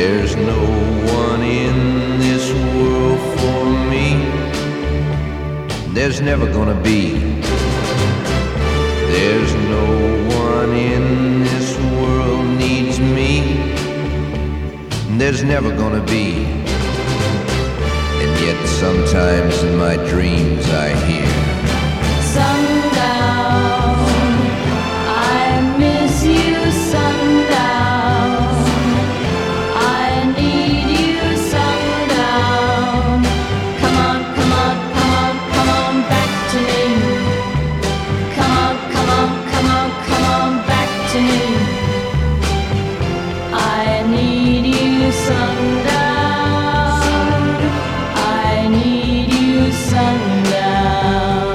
There's no one in this world for me. There's never gonna be. There's no one in this world needs me. There's never gonna be. And yet sometimes in my dreams I hear sundown, I miss you, sundown, I need you, sundown. Come on, come on, come on, come on back to me. Come on, come on, come on, come on back to me. I need you, sundown, I need you, sundown.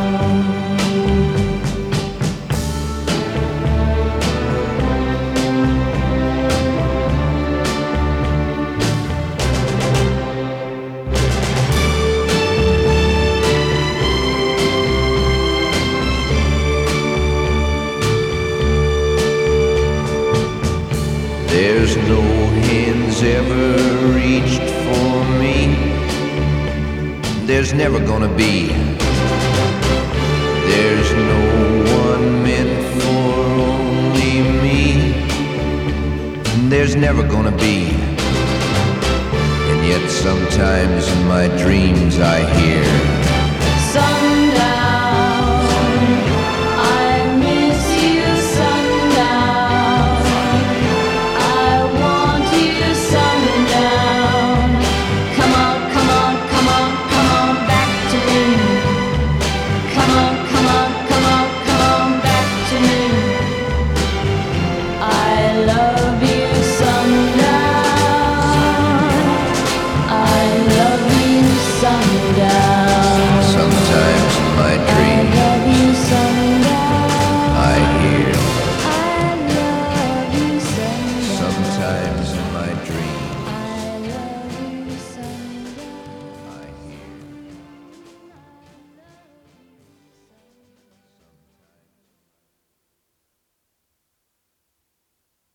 there's no hands ever reached for me. There's never gonna be. There's no one meant for only me. There's never gonna be. And yet sometimes in my dreams I hear Sun